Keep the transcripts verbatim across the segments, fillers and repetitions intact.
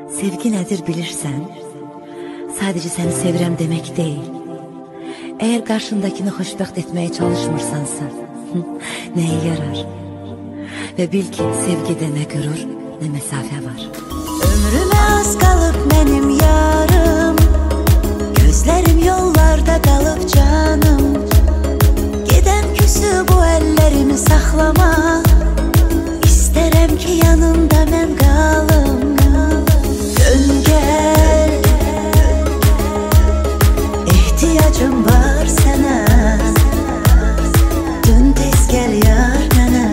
Sevgi nedir bilirsen, sadece seni sevirəm demek değil. Eğer karşındakini hoşbəxt etmeye çalışmırsansa, neye yarar? Ve bil ki sevgide ne gurur, ne mesafe var. Ömrüme az kalıp benim yarım, gözlerim yollarda kalıp canım. Giden küsü bu ellerimi saklama, İsterem ki yanında ben kalım. Dön gel, ihtiyacım var sana. Dön tez gel yar bana.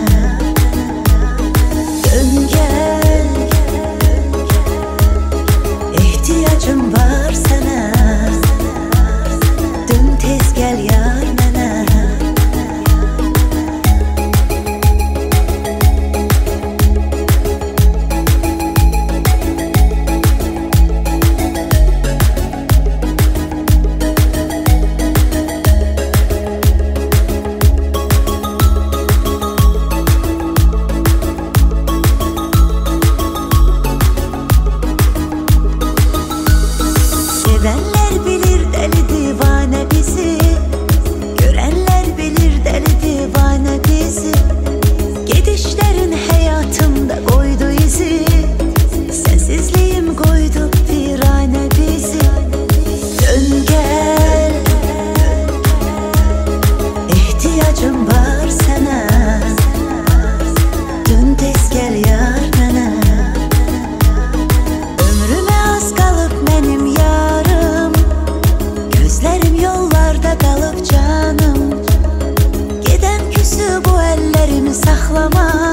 Dön gel, ihtiyacım var sana. Dön tez gel yar bana. Sevenler bilir deli divane bizi, görenler bilir deli divane bizi. Gidişlerin hayatımda koydu izi, sensizliğim koydu virane bizi. Dön gel, ihtiyacım var sana. Dön tez gel yar bana. Ömrüme az kalıp benim yarım, gözlerim yollarda kalıp canım. Giden küsü bu ellerimi saklama,